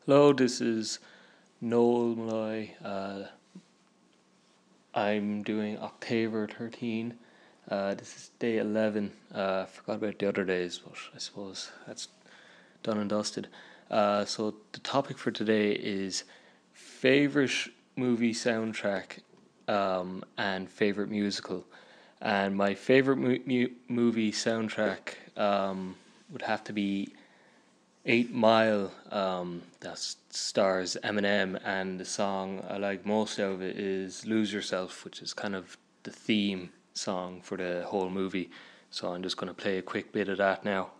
Hello, this is Noel Malloy. I'm doing October 13. This is day 11. Forgot about the other days, but I suppose that's done and dusted. So the topic for today is favorite movie soundtrack and favorite musical. And my favorite movie soundtrack would have to be 8 Mile, that stars Eminem, and the song I like most out of it is Lose Yourself, which is kind of the theme song for the whole movie. So I'm just going to play a quick bit of that now.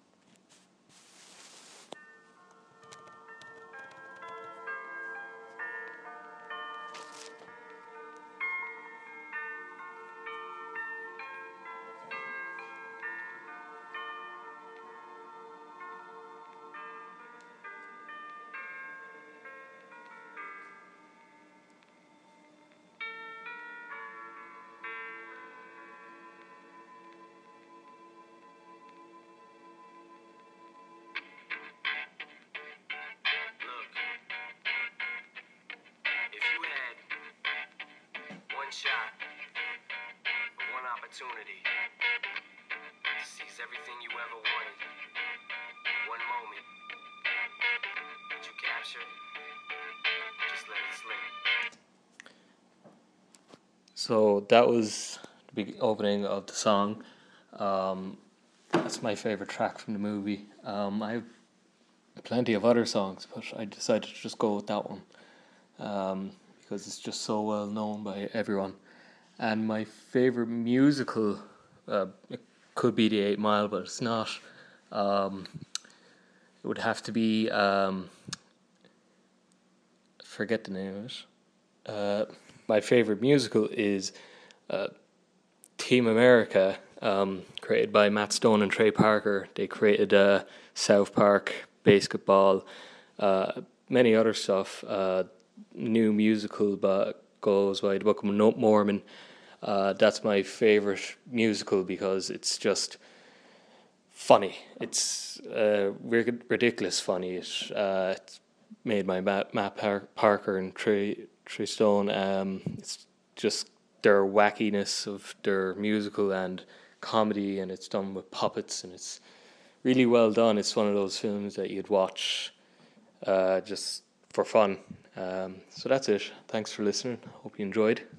If you had one shot, one opportunity to seize everything you ever wanted, one moment, would you capture? Just let it slip. So that was the opening of the song. That's my favorite track from the movie. I have plenty of other songs, but I decided to just go with that one because it's just so well known by everyone. And my favorite musical, it could be the 8 Mile, but it's not. It would have to be. Forget the name of it. My favorite musical is Team America, created by Matt Stone and Trey Parker. They created South Park, Basketball, many other stuff. New musical goes by the Book of Mormon. That's my favorite musical because it's just funny. It's ridiculous funny. It's made by Matt Parker and Trey Stone. It's just their wackiness of their musical and comedy, and it's done with puppets, and it's really well done. It's one of those films that you'd watch just for fun. So that's it. Thanks for listening. Hope you enjoyed.